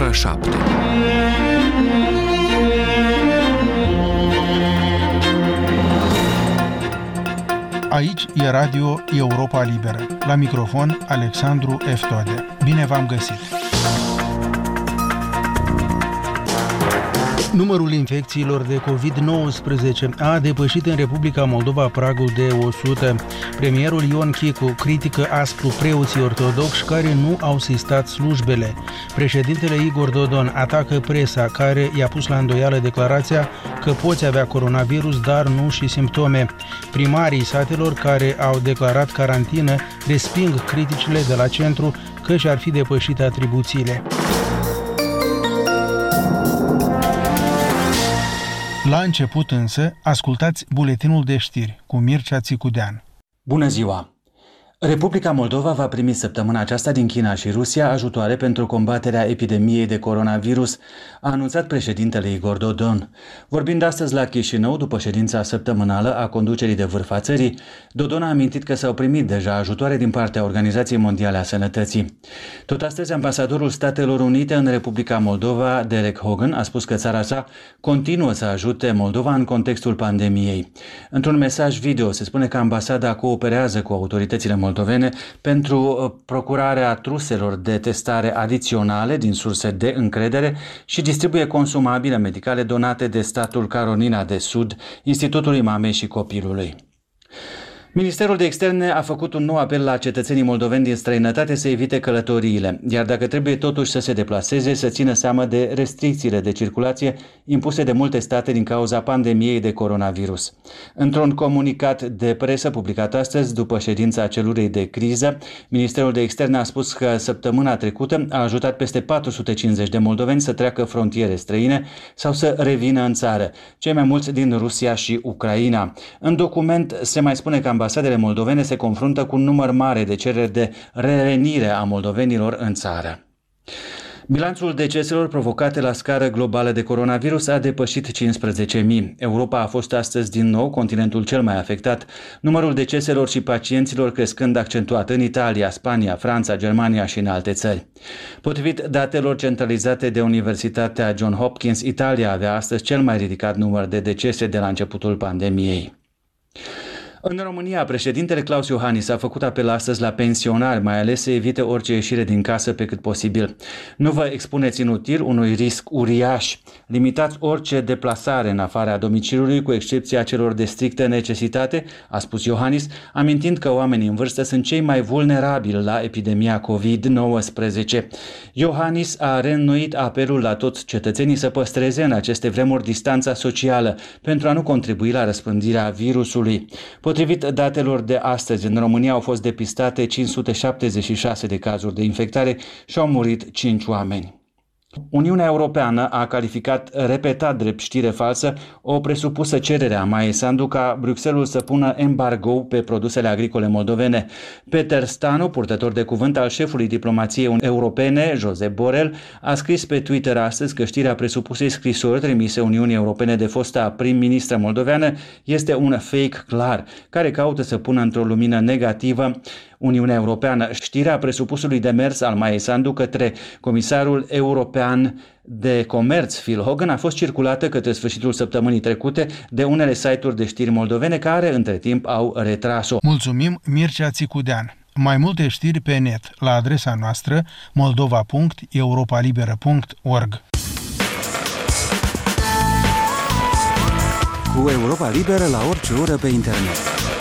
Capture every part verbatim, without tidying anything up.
ora șapte. Aici e Radio Europa Liberă. La microfon, Alexandru Eftode. Bine v-am găsit! Numărul infecțiilor de covid nouăsprezece a depășit în Republica Moldova pragul de o sută. Premierul Ion Chicu critică aspru preoții ortodoxi care nu au sistat slujbele. Președintele Igor Dodon atacă presa care i-a pus la îndoială declarația că poți avea coronavirus, dar nu și simptome. Primarii satelor care au declarat carantină resping criticile de la centru că și-ar fi depășit atribuțiile. La început însă, ascultați buletinul de știri cu Mircea Țicudean. Bună ziua! Republica Moldova va primi săptămâna aceasta din China și Rusia ajutoare pentru combaterea epidemiei de coronavirus, a anunțat președintele Igor Dodon. Vorbind astăzi la Chișinău, după ședința săptămânală a conducerii de vârf a țării, Dodon a amintit că s-au primit deja ajutoare din partea Organizației Mondiale a Sănătății. Tot astăzi, ambasadorul Statelor Unite în Republica Moldova, Derek Hogan, a spus că țara sa continuă să ajute Moldova în contextul pandemiei. Într-un mesaj video se spune că ambasada cooperează cu autoritățile moldovene pentru procurarea truselor de testare adiționale din surse de încredere și distribuie consumabile medicale donate de statul Carolina de Sud, Institutului Mamei și Copilului. Ministerul de Externe a făcut un nou apel la cetățenii moldoveni din străinătate să evite călătoriile, iar dacă trebuie totuși să se deplaseze, să țină seama de restricțiile de circulație impuse de multe state din cauza pandemiei de coronavirus. Într-un comunicat de presă publicat astăzi, după ședința celulei de criză, Ministerul de Externe a spus că săptămâna trecută a ajutat peste patru sute cincizeci de moldoveni să treacă frontiere străine sau să revină în țară, cei mai mulți din Rusia și Ucraina. În document se mai spune că ambasadele moldovene se confruntă cu un număr mare de cereri de revenire a moldovenilor în țară. Bilanțul deceselor provocate la scară globală de coronavirus a depășit cincisprezece mii. Europa a fost astăzi din nou continentul cel mai afectat, numărul deceselor și pacienților crescând accentuat în Italia, Spania, Franța, Germania și în alte țări. Potrivit datelor centralizate de Universitatea John Hopkins, Italia avea astăzi cel mai ridicat număr de decese de la începutul pandemiei. În România, președintele Claus Iohannis a făcut apel astăzi la pensionari, mai ales să evite orice ieșire din casă pe cât posibil. Nu vă expuneți inutil unui risc uriaș. Limitați orice deplasare în afara domiciliului, cu excepția celor de strictă necesitate, a spus Iohannis, amintind că oamenii în vârstă sunt cei mai vulnerabili la epidemia covid nouăsprezece. Iohannis a reînnoit apelul la toți cetățenii să păstreze în aceste vremuri distanța socială pentru a nu contribui la răspândirea virusului. Potrivit datelor de astăzi, în România au fost depistate cinci sute șaptezeci și șase de cazuri de infectare și au murit cinci oameni. Uniunea Europeană a calificat repetat drept știre falsă o presupusă cerere a Maiei Sandu ca Bruxelles să pună embargo pe produsele agricole moldovene. Peter Stanu, purtător de cuvânt al șefului diplomației europene, Josep Borrell, a scris pe Twitter astăzi că știrea presupusei scrisori trimise Uniunii Europene de fosta prim-ministră moldoveană este un fake clar, care caută să pună într-o lumină negativă Uniunea Europeană. Știrea presupusului demers al Maiei Sandu către comisarul european de comerț Phil Hogan a fost circulată către sfârșitul săptămânii trecute de unele site-uri de știri moldovene care între timp au retras-o. Mulțumim, Mircea Țicudean. Mai multe știri pe net la adresa noastră moldova punct europa liberă punct org. Cu Europa Liberă la orice oră pe internet.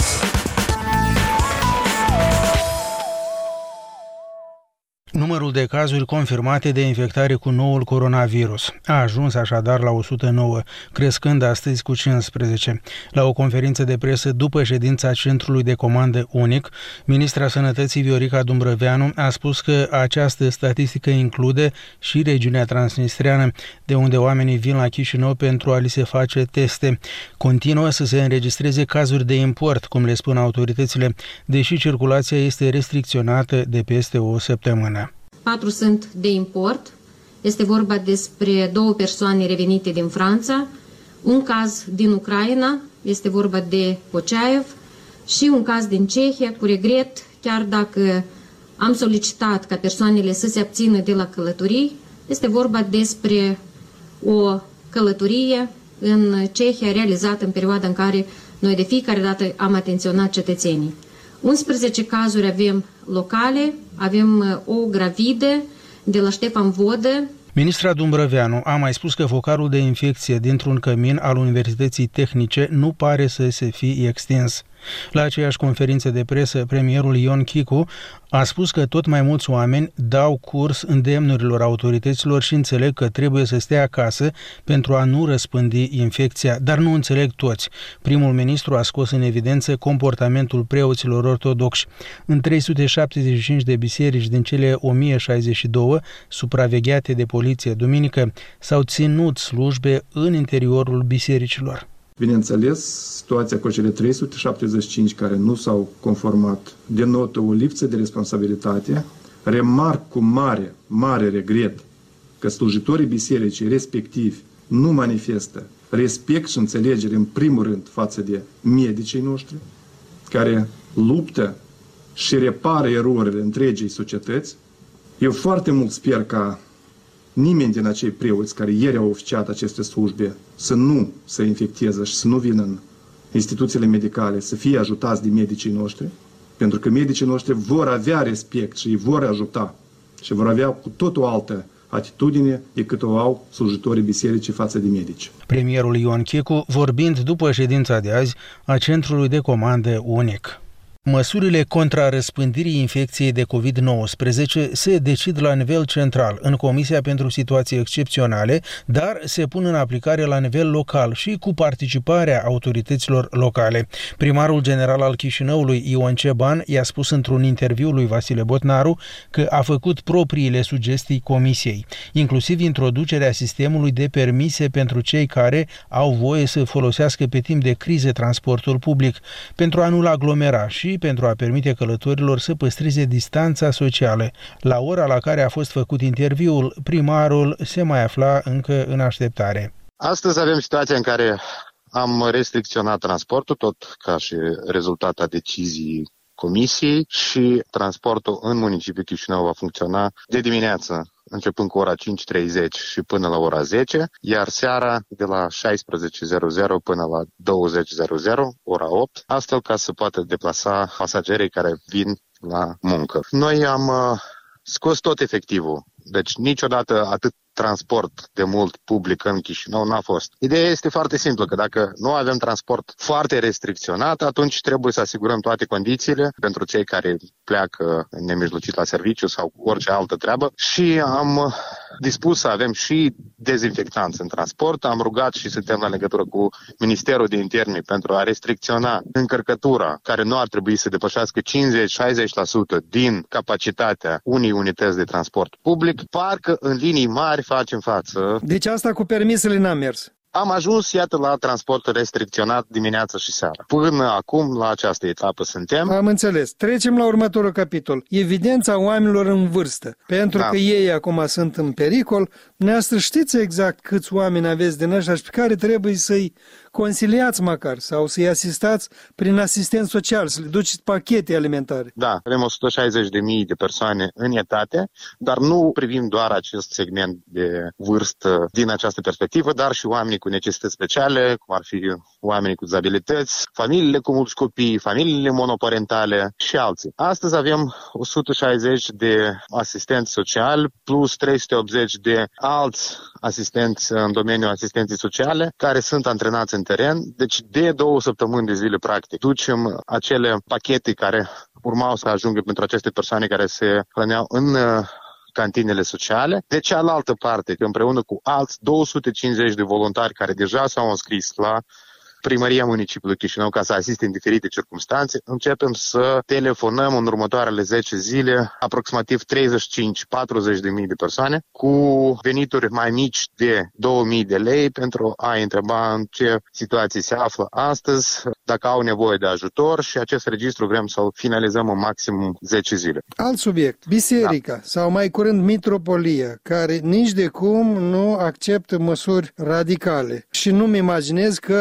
Numărul de cazuri confirmate de infectare cu noul coronavirus a ajuns așadar la o sută nouă, crescând astăzi cu cincisprezece. La o conferință de presă după ședința Centrului de Comandă Unic, ministra Sănătății Viorica Dumbrăveanu a spus că această statistică include și regiunea transnistreană, de unde oamenii vin la Chișinău pentru a li se face teste. Continuă să se înregistreze cazuri de import, cum le spun autoritățile, deși circulația este restricționată de peste o săptămână. Patru sunt de import. Este vorba despre două persoane revenite din Franța, un caz din Ucraina, este vorba de Poceaev, și un caz din Cehia, cu regret, chiar dacă am solicitat ca persoanele să se abțină de la călătorii, Este vorba despre o călătorie în Cehia realizată în perioada în care noi de fiecare dată am atenționat cetățenii. unsprezece cazuri avem locale, avem o gravidă de la Ștefan Vodă. Ministra Dumbrăveanu a mai spus că focarul de infecție dintr-un cămin al Universității Tehnice nu pare să se fi extins. La aceeași conferință de presă, premierul Ion Chicu a spus că tot mai mulți oameni dau curs îndemnurilor autorităților și înțeleg că trebuie să stea acasă pentru a nu răspândi infecția, dar nu înțeleg toți. Primul ministru a scos în evidență comportamentul preoților ortodoxi. În trei sute șaptezeci și cinci de biserici din cele o mie șaizeci și doi supravegheate de poliție duminică s-au ținut slujbe în interiorul bisericilor. Bineînțeles, situația cu cele trei sute șaptezeci și cinci care nu s-au conformat denotă o lipsă de responsabilitate. Remarc cu mare, mare regret că slujitorii bisericii respectivi nu manifestă respect și înțelegere în primul rând față de medicii noștri, care luptă și repară erorile întregii societăți. Eu foarte mult sper ca nimeni din acei preoți care ieri au oficiat aceste slujbe să nu se infecteze și să nu vină în instituțiile medicale, să fie ajutați de medicii noștri, pentru că medicii noștri vor avea respect și îi vor ajuta și vor avea cu tot o altă atitudine decât o au slujitorii bisericii față de medici. Premierul Ion Chicu, vorbind după ședința de azi a Centrului de Comandă Unic. Măsurile contra răspândirii infecției de covid nouăsprezece se decid la nivel central, în Comisia pentru Situații Excepționale, dar se pun în aplicare la nivel local și cu participarea autorităților locale. Primarul general al Chișinăului, Ion Ceban, i-a spus într-un interviu lui Vasile Botnaru că a făcut propriile sugestii Comisiei, inclusiv introducerea sistemului de permise pentru cei care au voie să folosească pe timp de crize transportul public, pentru a nu-l aglomera și pentru a permite călătorilor să păstreze distanța socială. La ora la care a fost făcut interviul, primarul se mai afla încă în așteptare. Astăzi avem situația în care am restricționat transportul, tot ca și rezultat a deciziei Comisiei, și transportul în municipiul Chișinău va funcționa de dimineață, începând cu ora cinci treizeci și până la ora zece, iar seara de la șaisprezece până la douăzeci, ora opt, astfel ca să poată deplasa pasagerii care vin la muncă. Noi am uh, scos tot efectivul, deci niciodată atât transport de mult public în Chișinău n-a fost. Ideea este foarte simplă, că dacă nu avem transport foarte restricționat, atunci trebuie să asigurăm toate condițiile pentru cei care pleacă nemijlocit la serviciu sau orice altă treabă și am dispus să avem și dezinfectanți în transport. Am rugat și suntem la legătură cu Ministerul de Interne pentru a restricționa încărcătura, care nu ar trebui să depășească cincizeci la șaizeci la sută din capacitatea unei unități de transport public. Parcă în linii mari facem față. Deci asta cu permisele n-a mers. Am ajuns, iată, la transport restricționat dimineața și seara. Până acum, la această etapă suntem. Am înțeles. Trecem la următorul capitol. Evidența oamenilor în vârstă. Pentru da. că ei acum sunt în pericol, dumneavoastră știți exact câți oameni aveți din ăștia și pe care trebuie să-i consiliați măcar sau să-i asistați prin asistent social, să le duceți pachete alimentare. Da, avem o sută șaizeci de mii de persoane în etate, dar nu privim doar acest segment de vârstă din această perspectivă, dar și oamenii cu necesități speciale, cum ar fi oamenii cu dizabilități, familiile cu mulți copii, familiile monoparentale și alții. Astăzi avem o sută șaizeci de asistenți sociali plus trei sute optzeci de alți asistenți în domeniul asistenței sociale care sunt antrenați în teren. Deci de două săptămâni de zile practic ducem acele pachete care urmau să ajungă pentru aceste persoane care se hrăneau în cantinele sociale. De cealaltă parte, împreună cu alți două sute cincizeci de voluntari care deja s-au înscris la Primăria Municipiului Chișinău ca să asiste în diferite circumstanțe, începem să telefonăm în următoarele zece zile aproximativ treizeci și cinci la patruzeci de mii de persoane cu venituri mai mici de două mii de lei pentru a întreba în ce situație se află astăzi, dacă au nevoie de ajutor, și acest registru vrem să-l finalizăm în maximum zece zile. Alt subiect, biserica da. sau mai curând mitropolia, care nici de cum nu acceptă măsuri radicale. Și nu-mi imaginez că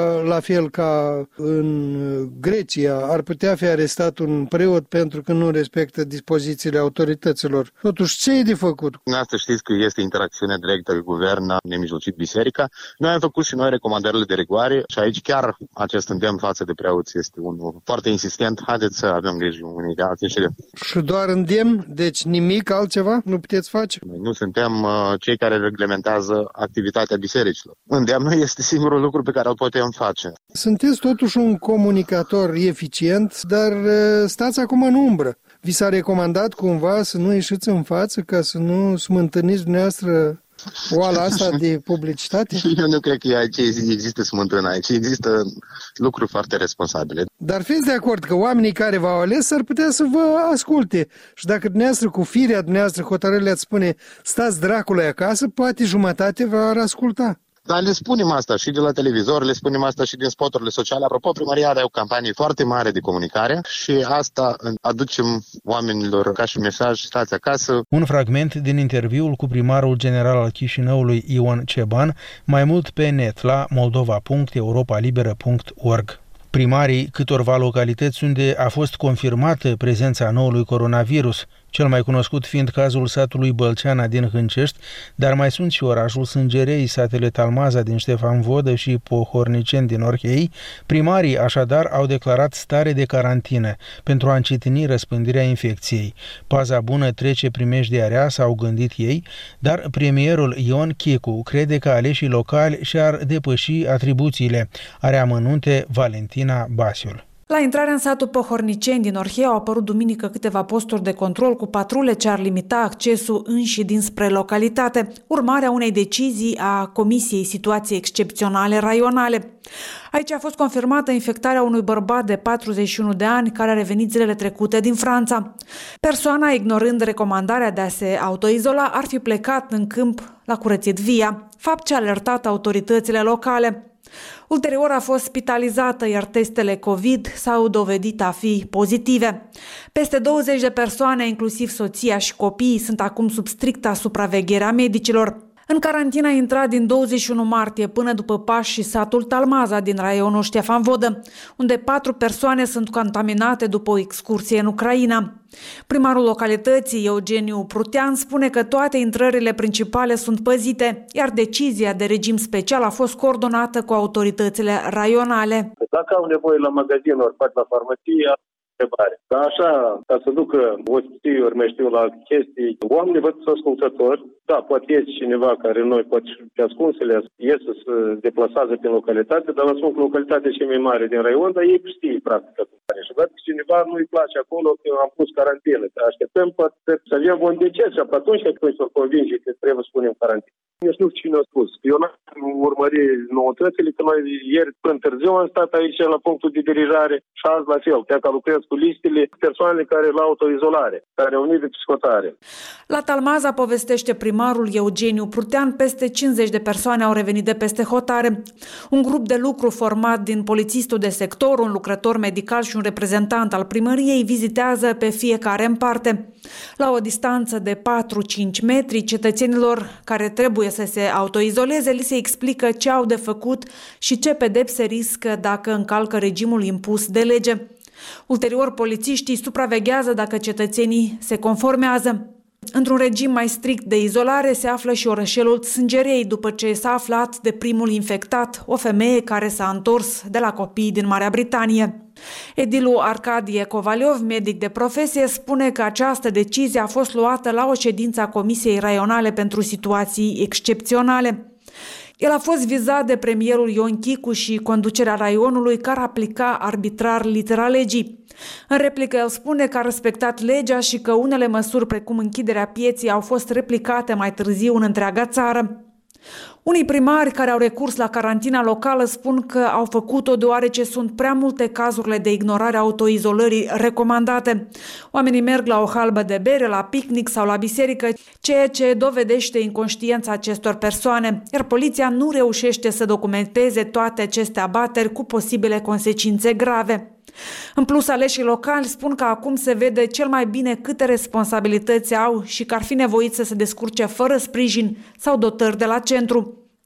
la fel ca în Grecia, ar putea fi arestat un preot pentru că nu respectă dispozițiile autorităților. Totuși, ce e de făcut? Dumneavoastră știți că este interacțiune directă cu guvern, nemijlocit biserica. Noi am făcut și noi recomandările de rigoare și aici chiar acest îndemn față de preoți este unul foarte insistent. Haideți să avem grijă unii de alții. Și doar îndemn? Deci nimic altceva nu puteți face? Noi nu suntem uh, cei care reglementează activitatea bisericilor. Îndemnul este singurul lucru pe care îl putem face. Sunteți totuși un comunicator eficient, dar uh, stați acum în umbră. Vi s-a recomandat cumva să nu ieșiți în față ca să nu smântâniți dumneavoastră oala asta de publicitate? Eu nu cred că aici există smântână, aici există lucruri foarte responsabile. Dar fiți de acord că oamenii care v-au ales s-ar putea să vă asculte și dacă dumneavoastră cu firea dumneavoastră hotărârile ați spune stați dracului acasă, poate jumătate v-ar asculta. Dar le spunem asta și de la televizor, le spunem asta și din spoturile sociale. Apropo, primăria are o campanie foarte mare de comunicare și asta aducem oamenilor ca și mesaj, stați acasă. Un fragment din interviul cu primarul general al Chișinăului Ion Ceban, mai mult pe net la moldova punct europa liberă punct org. Primarii câtorva localități unde a fost confirmată prezența noului coronavirus, cel mai cunoscut fiind cazul satului Bălceana din Hâncești, dar mai sunt și orașul Sângerei, satele Talmaza din Ștefan Vodă și Pohorniceni din Orhei. Primarii așadar au declarat stare de carantină pentru a încetini răspândirea infecției. Paza bună trece primejdea, s-au gândit ei, dar premierul Ion Chicu crede că aleșii locali și-ar depăși atribuțiile. Are amănunte Valentina Basiul. La intrarea în satul Pohorniceni din Orhei au apărut duminică câteva posturi de control cu patrule ce ar limita accesul în și dinspre localitate, urmarea unei decizii a Comisiei Situații Excepționale Raionale. Aici a fost confirmată infectarea unui bărbat de patruzeci și unu de ani care a revenit zilele trecute din Franța. Persoana, ignorând recomandarea de a se autoizola, ar fi plecat în câmp la curățit via, fapt ce a alertat autoritățile locale. Ulterior a fost spitalizată, iar testele COVID s-au dovedit a fi pozitive. Peste douăzeci de persoane, inclusiv soția și copiii, sunt acum sub stricta supraveghere a medicilor. În carantină a intrat din douăzeci și unu martie până după Paști și satul Talmaza din raionul Ștefan Vodă, unde patru persoane sunt contaminate după o excursie în Ucraina. Primarul localității, Eugeniu Prutean, spune că toate intrările principale sunt păzite, iar decizia de regim special a fost coordonată cu autoritățile raionale. Dacă au nevoie la magazin, ori fac la farmacie, întrebare. Dar așa, ca să ducă ospitiuri, mai știu, la chestii, oamenii văd să ascultători. Da, poate iese cineva care noi, poate pe ascunsele, iese să se deplasează prin localitate, dar vă spun că localitatea cea mai mare din raion, dar ei știe practic. Și văd că cineva nu-i place acolo, că am pus carantină. Așteptăm poate să avem un deces și atunci când să-l convinge că trebuie să punem carantină. Eu nu știu cine a spus. Eu n-am urmărit noutățile, că noi ieri până târziu am stat aici la punctul de dirijare și azi la fel. Chiar că lucrez cu listele persoanele care la autoizolare, care au unit de psihotare. La Talmaza, povestește primarul Eugeniu Prutean, peste cincizeci de persoane au revenit de peste hotare. Un grup de lucru format din polițistul de sector, un lucrător medical și un reprezentant al primăriei vizitează pe fiecare în parte. La o distanță de patru-cinci metri, cetățenilor care trebuie să se autoizoleze li se explică ce au de făcut și ce pedepse riscă dacă încalcă regimul impus de lege. Ulterior, polițiștii supraveghează dacă cetățenii se conformează. Într-un regim mai strict de izolare se află și orășelul Sângerei, după ce s-a aflat de primul infectat, o femeie care s-a întors de la copii din Marea Britanie. Edilul Arcadie Covaliov, medic de profesie, spune că această decizie a fost luată la o ședință a Comisiei Raionale pentru Situații Excepționale. El a fost vizat de premierul Ion Chicu și conducerea raionului care aplica arbitrar litera legii. În replică, el spune că a respectat legea și că unele măsuri, precum închiderea pieții, au fost replicate mai târziu în întreaga țară. Unii primari care au recurs la carantina locală spun că au făcut-o deoarece sunt prea multe cazurile de ignorare a autoizolării recomandate. Oamenii merg la o halbă de bere, la picnic sau la biserică, ceea ce dovedește inconștiența acestor persoane, iar poliția nu reușește să documenteze toate aceste abateri cu posibile consecințe grave. În plus, aleșii locali spun că acum se vede cel mai bine câte responsabilități au și că ar fi nevoit să se descurce fără sprijin sau dotări de la centru.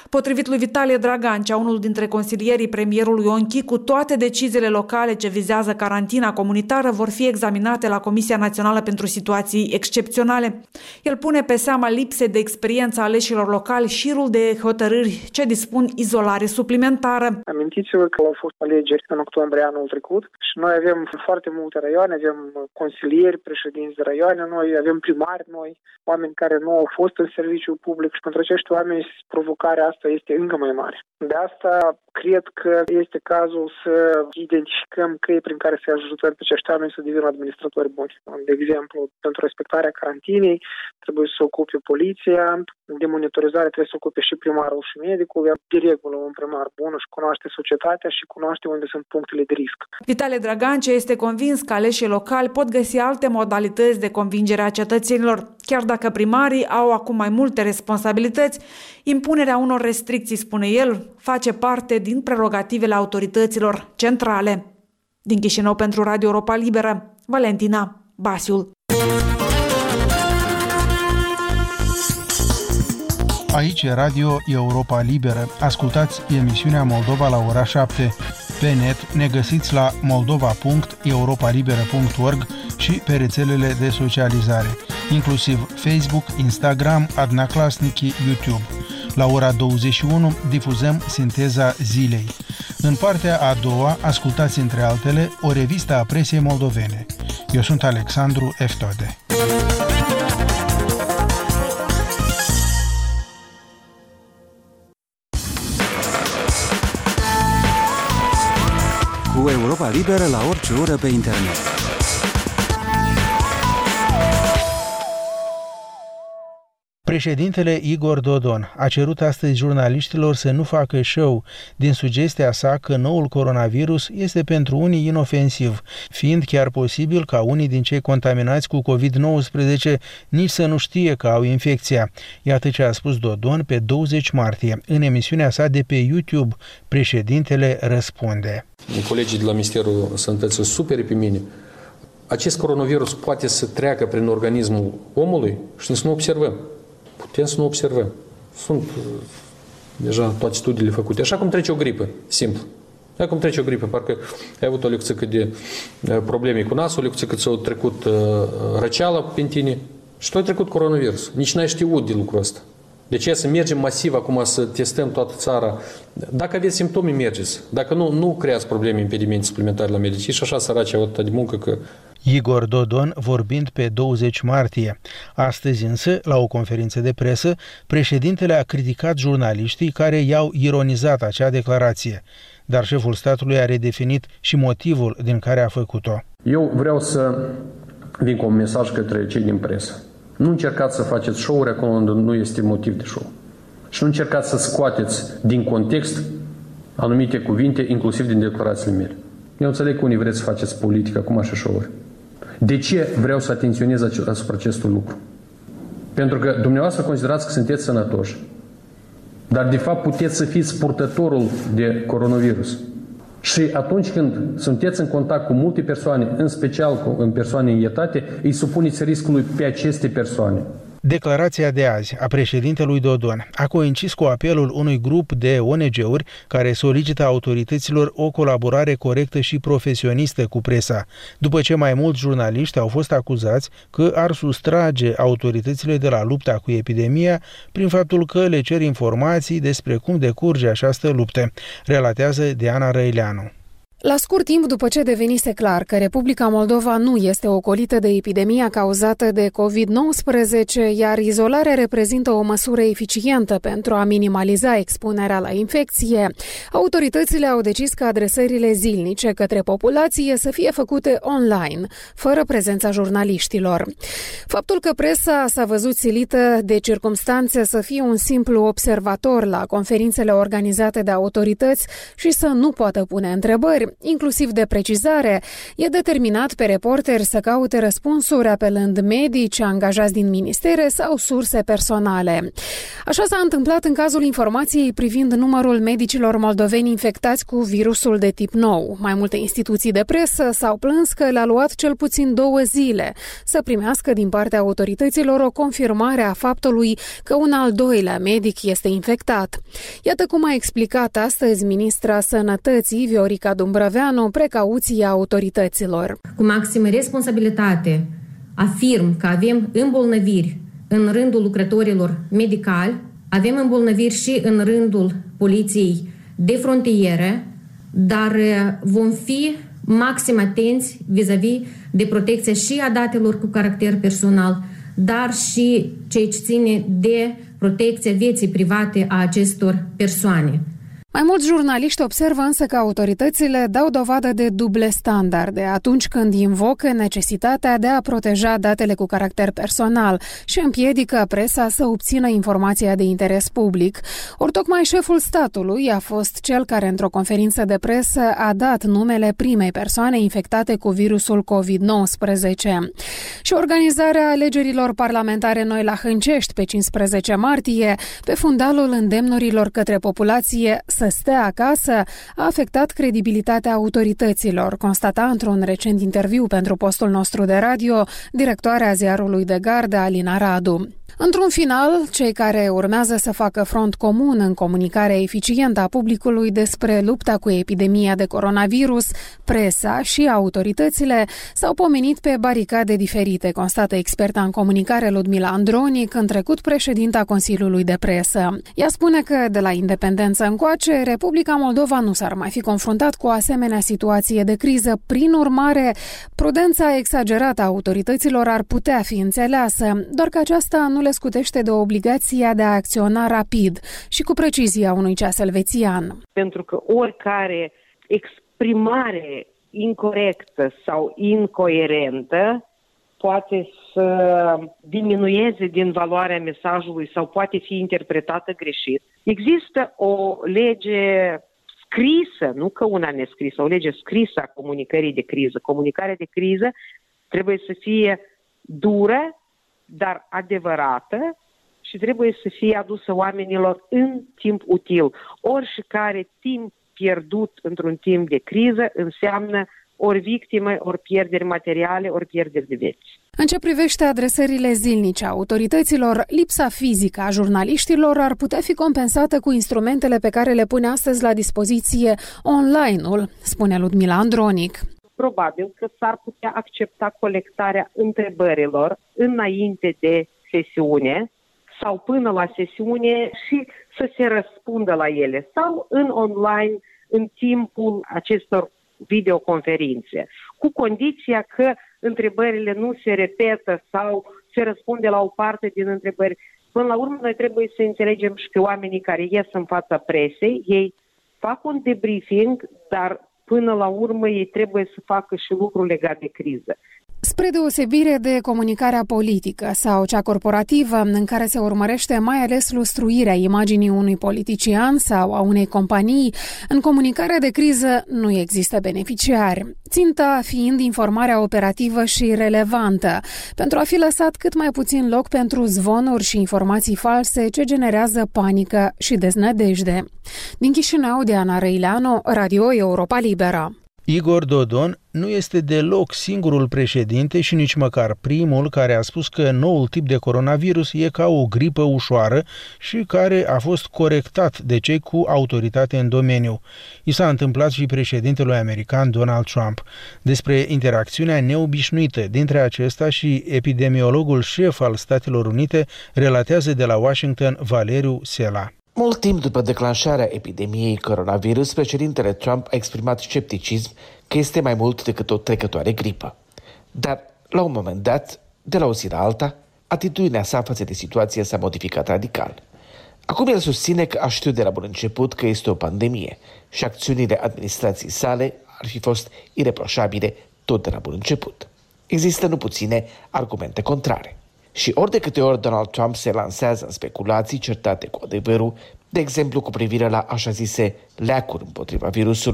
Potrivit lui Vitalie Dragancea, unul dintre consilierii premierului Ion Chicu, toate deciziile locale ce vizează carantina comunitară vor fi examinate la Comisia Națională pentru Situații Excepționale. El pune pe seama lipsei de experiență a aleșilor locali șirul de hotărâri ce dispun izolare suplimentară. Amintiți-vă că au fost alegeri în octombrie anul trecut și noi avem foarte multe raioane, avem consilieri, președinți de raioane, noi avem primari noi, oameni care nu au fost în serviciu public și pentru acești oameni provocarea asta este încă mai mare. De asta cred că este cazul să identificăm căi prin care să ajutăm pe acești oameni să devină administratori buni. De exemplu, pentru respectarea carantinei trebuie să se ocupe poliția, de monitorizare trebuie să se ocupe și primarul și medicul. De regulă, un primar bun își cunoaște societatea și cunoaște unde sunt punctele de risc. Vitalie Dragancea este convins că aleșii locali pot găsi alte modalități de convingere a cetățenilor. Chiar dacă primarii au acum mai multe responsabilități, impunerea unor restricții, spune el, face parte din prerogativele autorităților centrale. Din Chișinău pentru Radio Europa Liberă, Valentina Basiul. Aici e Radio Europa Liberă. Ascultați emisiunea Moldova la ora șapte. Pe net ne găsiți la moldova punct europa liberă punct org și pe rețelele de socializare, inclusiv Facebook, Instagram, Adnaclasnici, YouTube. La ora douăzeci și unu difuzăm Sinteza Zilei. În partea a doua ascultați, între altele, o revistă a presiei moldovene. Eu sunt Alexandru Eftode. Cu Europa Liberă la orice oră pe internet. Președintele Igor Dodon a cerut astăzi jurnaliștilor să nu facă show din sugestia sa că noul coronavirus este pentru unii inofensiv, fiind chiar posibil ca unii din cei contaminați cu covid nouăsprezece nici să nu știe că au infecția. Iată ce a spus Dodon pe douăzeci martie. În emisiunea sa de pe YouTube, Președintele răspunde. Colegii de la Ministerul Sănătății sunt superi pe mine. Acest coronavirus poate să treacă prin organismul omului și să nu observăm. Putem să nu observăm. Sunt deja toate studiile făcute. Așa cum trece o gripă, simplu. Așa cum trece o gripă, parcă ai avut o lecție de probleme cu nasul, o lecție că ți-a trecut răceala pe tine și tu ai trecut coronavirus. Nici n-ai știut de lucrul ăsta. De ce să mergem masiv acum să testăm toată țara? Dacă aveți simptome, mergeți. Dacă nu, nu creați probleme, impedimente suplimentare la medici. Și așa săraci au atât de muncă că... Igor Dodon vorbind pe douăzeci martie. Astăzi însă, la o conferință de presă, președintele a criticat jurnaliștii care i-au ironizat acea declarație. Dar șeful statului a redefinit și motivul din care a făcut-o. Eu vreau să vin cu un mesaj către cei din presă. Nu încercați să faceți show-uri acolo unde nu este motiv de show. Și nu încercați să scoateți din context anumite cuvinte, inclusiv din declarațiile mele. Eu înțeleg că unii vreți să faceți politică acum și show-uri. De ce vreau să atenționez asupra acestui lucru? Pentru că dumneavoastră considerați că sunteți sănătoși, dar de fapt puteți să fiți purtătorul de coronavirus. Și atunci când sunteți în contact cu multe persoane, în special cu în persoane înghetate, îi supuneți riscului pe aceste persoane. Declarația de azi a președintelui Dodon a coincis cu apelul unui grup de O N G-uri care solicită autorităților o colaborare corectă și profesionistă cu presa, după ce mai mulți jurnaliști au fost acuzați că ar sustrage autoritățile de la lupta cu epidemia prin faptul că le cer informații despre cum decurge această luptă, relatează Diana Răileanu. La scurt timp după ce devenise clar că Republica Moldova nu este ocolită de epidemia cauzată de covid nouăsprezece, iar izolarea reprezintă o măsură eficientă pentru a minimaliza expunerea la infecție, autoritățile au decis că adresările zilnice către populație să fie făcute online, fără prezența jurnaliștilor. Faptul că presa s-a văzut silită de circumstanțe să fie un simplu observator la conferințele organizate de autorități și să nu poată pune întrebări, inclusiv de precizare, e determinat pe reporteri să caute răspunsuri apelând medici, angajați din ministere sau surse personale. Așa s-a întâmplat în cazul informației privind numărul medicilor moldoveni infectați cu virusul de tip nou. Mai multe instituții de presă s-au plâns că le-a luat cel puțin două zile să primească din partea autorităților o confirmare a faptului că un al doilea medic este infectat. Iată cum a explicat astăzi ministra Sănătății, Viorica Dumbrăveanu, precauția autorităților. Cu maximă responsabilitate afirm că avem îmbolnăviri în rândul lucrătorilor medicali, avem îmbolnăviri și în rândul poliției de frontieră, dar vom fi maxim atenți vis-a-vis de protecția și a datelor cu caracter personal, dar și ceea ce ține de protecția vieții private a acestor persoane. Mai mulți jurnaliști observă însă că autoritățile dau dovadă de duble standarde atunci când invocă necesitatea de a proteja datele cu caracter personal și împiedică presa să obțină informația de interes public. Ori tocmai șeful statului a fost cel care într-o conferință de presă a dat numele primei persoane infectate cu virusul covid nouăsprezece. Și organizarea alegerilor parlamentare noi la Hâncești pe cincisprezece martie, pe fundalul îndemnurilor către populație să să stea acasă, a afectat credibilitatea autorităților, constata într-un recent interviu pentru postul nostru de radio directoarea ziarului de gardă Alina Radu. Într-un final, cei care urmează să facă front comun în comunicarea eficientă a publicului despre lupta cu epidemia de coronavirus, presa și autoritățile s-au pomenit pe baricade diferite, constată experta în comunicare Ludmila Andronic, în trecut președinta Consiliului de Presă. Ea spune că, de la independență încoace, Republica Moldova nu s-ar mai fi confruntat cu o asemenea situație de criză. Prin urmare, prudența exagerată a autorităților ar putea fi înțeleasă, doar că aceasta nu le scutește de obligația de a acționa rapid și cu precizia unui ceas elvețian. Pentru că oricare exprimare incorectă sau incoerentă poate să diminueze din valoarea mesajului sau poate fi interpretată greșit. Există o lege scrisă, nu că una nescrisă, o lege scrisă a comunicării de criză. Comunicarea de criză trebuie să fie dură, dar adevărată și trebuie să fie adusă oamenilor în timp util. Oricare timp pierdut într-un timp de criză înseamnă ori victime, ori pierderi materiale, ori pierderi de vieți. În ce privește adresările zilnice a autorităților, lipsa fizică a jurnaliștilor ar putea fi compensată cu instrumentele pe care le pune astăzi la dispoziție online-ul, spune Ludmila Andronic. Probabil că s-ar putea accepta colectarea întrebărilor înainte de sesiune sau până la sesiune și să se răspundă la ele sau în online în timpul acestor videoconferințe, cu condiția că întrebările nu se repetă sau se răspunde la o parte din întrebări. Până la urmă, noi trebuie să înțelegem și că oamenii care ies în fața presei, ei fac un debriefing, dar până la urmă ei trebuie să facă și lucruri legate de criză. Spre deosebire de comunicarea politică sau cea corporativă, în care se urmărește mai ales lustruirea imaginii unui politician sau a unei companii, în comunicarea de criză nu există beneficiari, ținta fiind informarea operativă și relevantă, pentru a fi lăsat cât mai puțin loc pentru zvonuri și informații false ce generează panică și deznădejde. Din Chișinău, Diana Răileanu, Radio Europa Liberă. Igor Dodon nu este deloc singurul președinte și nici măcar primul care a spus că noul tip de coronavirus e ca o gripă ușoară și care a fost corectat de cei cu autoritate în domeniu. I s-a întâmplat și președintelui american Donald Trump. Despre interacțiunea neobișnuită dintre acesta și epidemiologul șef al Statelor Unite relatează de la Washington Valeriu Sela. Mult timp după declanșarea epidemiei coronavirus, președintele Trump a exprimat scepticism că este mai mult decât o trecătoare gripă. Dar, la un moment dat, de la o zi la alta, atitudinea sa față de situație s-a modificat radical. Acum el susține că a știut de la bun început că este o pandemie și acțiunile administrației sale ar fi fost ireproșabile tot de la bun început. Există nu puține argumente contrare. Și ori de câte ori Donald Trump se lansează în speculații certate cu adevărul, de exemplu cu privire la așa zise leacuri împotriva virusului,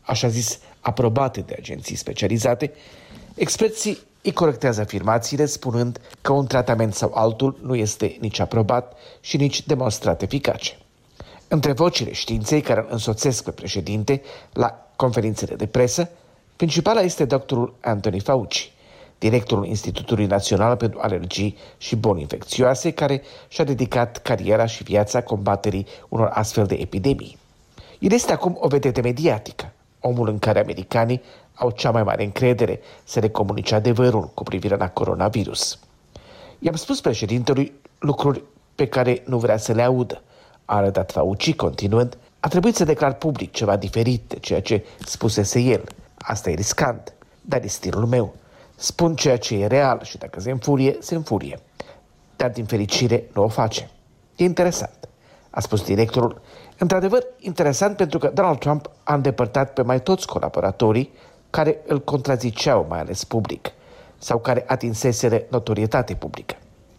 așa zis aprobate de agenții specializate, experții îi corectează afirmațiile spunând că un tratament sau altul nu este nici aprobat și nici demonstrat eficace. Între vocile științei care îl însoțesc pe președinte la conferințele de presă, principala este doctorul Anthony Fauci, directorul Institutului Național pentru Alergii și Boli Infecțioase, care și-a dedicat cariera și viața combaterii unor astfel de epidemii. El este acum o vedetă mediatică, omul în care americanii au cea mai mare încredere să le comunice adevărul cu privire la coronavirus. I-am spus președintelui lucruri pe care nu vrea să le audă, a arătat Fauci, continuând, a trebuit să declar public ceva diferit de ceea ce spusese el. Asta e riscant, dar e stilul meu. Spun ceea ce e real și dacă se înfurie, se înfurie. Dar din fericire nu o face. E interesant, a spus directorul. Într-adevăr, interesant pentru că Donald Trump a îndepărtat pe mai toți colaboratorii care îl contraziceau, mai ales public, sau care atinseseră notorietate publică.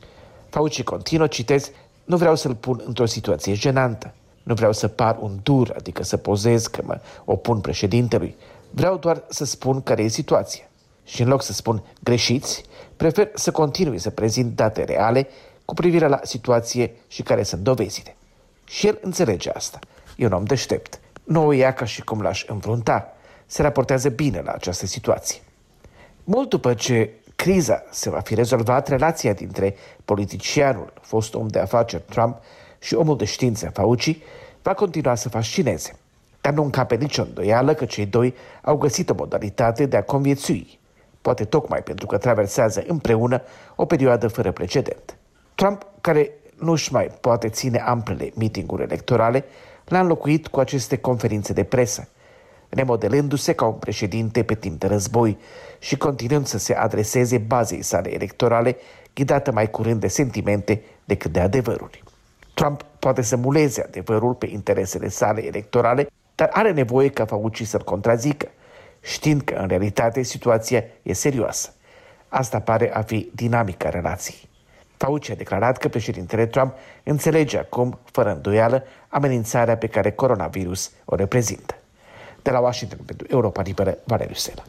Fauci continuă, citez, nu vreau să-l pun într-o situație jenantă. Nu vreau să par un dur, adică să pozez că mă opun președintelui. Vreau doar să spun care e situația. Și în loc să spun greșiți, prefer să continui să prezint date reale cu privire la situație și care sunt dovezile. Și el înțelege asta. E un om deștept. Nu o ia ca și cum l-aș înfrunta. Se raportează bine la această situație. Mult după ce criza se va fi rezolvat, relația dintre politicianul, fost om de afaceri Trump, și omul de știință Fauci va continua să fascineze. Dar nu încape nicio îndoială că cei doi au găsit o modalitate de a conviețui, poate tocmai pentru că traversează împreună o perioadă fără precedent. Trump, care nu-și mai poate ține amplele meeting-uri electorale, l-a înlocuit cu aceste conferințe de presă, remodelându-se ca un președinte pe timp de război și continuând să se adreseze bazei sale electorale, ghidată mai curând de sentimente decât de adevăruri. Trump poate să muleze adevărul pe interesele sale electorale, dar are nevoie ca Fauci să-l contrazică, știind că în realitate situația e serioasă. Asta pare a fi dinamica relației. Fauci a declarat că președintele Trump înțelege acum, fără îndoială, amenințarea pe care coronavirus o reprezintă. De la Washington pentru Europa Liberă, Valeriu Sela.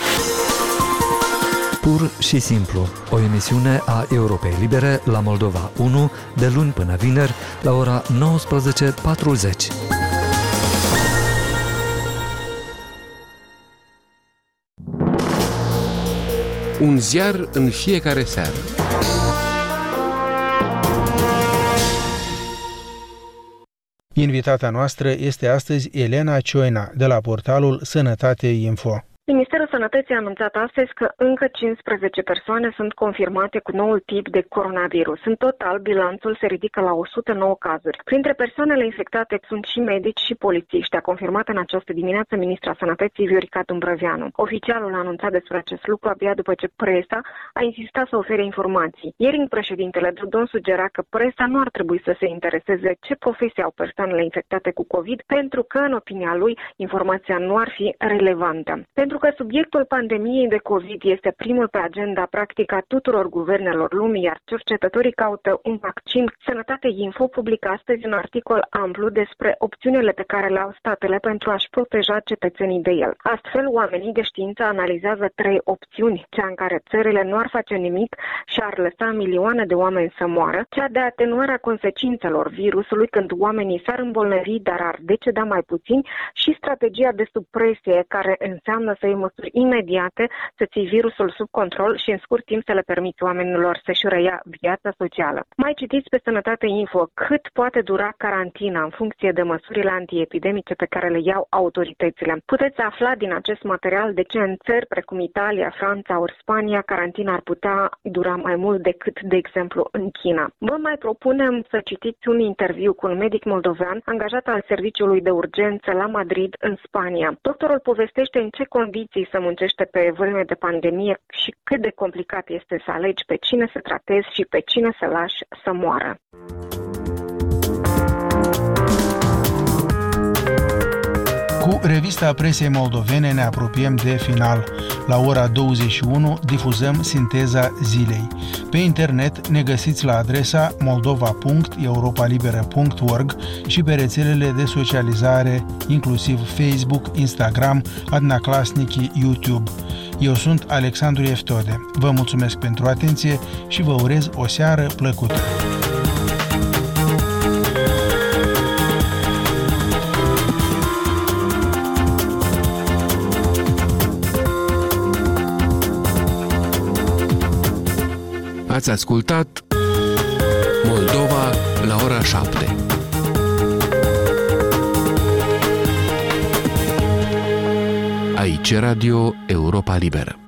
Pur și simplu, o emisiune a Europei Libere la Moldova unu, de luni până vineri, la ora nouăsprezece patruzeci. Un ziar în fiecare seară. Invitata noastră este astăzi Elena Cioina, de la portalul Sănătate Info. Ministerul Sănătății a anunțat astăzi că încă cincisprezece persoane sunt confirmate cu noul tip de coronavirus. În total, bilanțul se ridică la o sută nouă cazuri. Printre persoanele infectate sunt și medici și polițiști, a confirmat în această dimineață ministra Sănătății Viorica Dumbrăveanu. Oficialul a anunțat despre acest lucru abia după ce presa a insistat să ofere informații. Ieri, președintele Dodon sugera că presa nu ar trebui să se intereseze ce profesie au persoanele infectate cu COVID, pentru că, în opinia lui, informația nu ar fi relevantă. Pentru că subiectul pandemiei de COVID este primul pe agenda practică a tuturor guvernelor lumii, iar cercetătorii caută un vaccin, Sănătate Info publică astăzi un articol amplu despre opțiunile pe care le au statele pentru a-și proteja cetățenii de el. Astfel, oamenii de știință analizează trei opțiuni: cea în care țările nu ar face nimic și ar lăsa milioane de oameni să moară, cea de atenuarea consecințelor virusului când oamenii s-ar îmbolnăvi, dar ar deceda mai puțin, și strategia de supresie, care înseamnă să iei măsuri imediate, să ții virusul sub control și în scurt timp să le permiți oamenilor să-și reia viața socială. Mai citiți pe Sănătate Info cât poate dura carantina în funcție de măsurile antiepidemice pe care le iau autoritățile. Puteți afla din acest material de ce în țări precum Italia, Franța ori Spania carantina ar putea dura mai mult decât, de exemplu, în China. Vă mai propunem să citiți un interviu cu un medic moldovean angajat al serviciului de urgență la Madrid, în Spania. Doctorul povestește în ce condiții să muncește pe vreme de pandemie și cât de complicat este să alegi pe cine să tratezi și pe cine să lași să moară. Cu Cu revista presei moldovene ne apropiem de final. La ora douăzeci și unu difuzăm sinteza zilei. Pe internet ne găsiți la adresa moldova punct europa liberă punct org și pe rețelele de socializare, inclusiv Facebook, Instagram, Adnaclasnici, YouTube. Eu sunt Alexandru Eftode. Vă mulțumesc pentru atenție și vă urez o seară plăcută. Ați ascultat Moldova la ora șapte. Aici Radio Europa Liberă.